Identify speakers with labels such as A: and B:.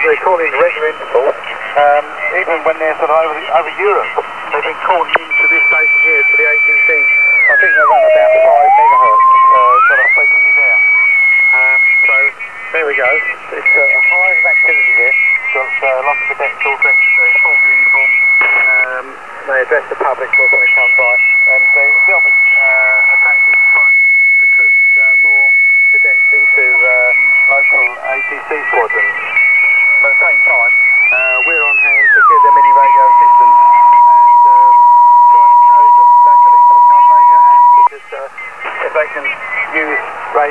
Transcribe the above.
A: they call in regular intervals, even when they're sort of over Europe. They've been calling into this station here, to the ATC. I think they run about 5 megahertz sort of frequency there. So there we go. It's a hive of activity here. Got lots of cadets all dressed in full uniform. They address the public when they come by. And it's the obvious attraction to try and recruit more cadets into local ATC squadrons. But at the same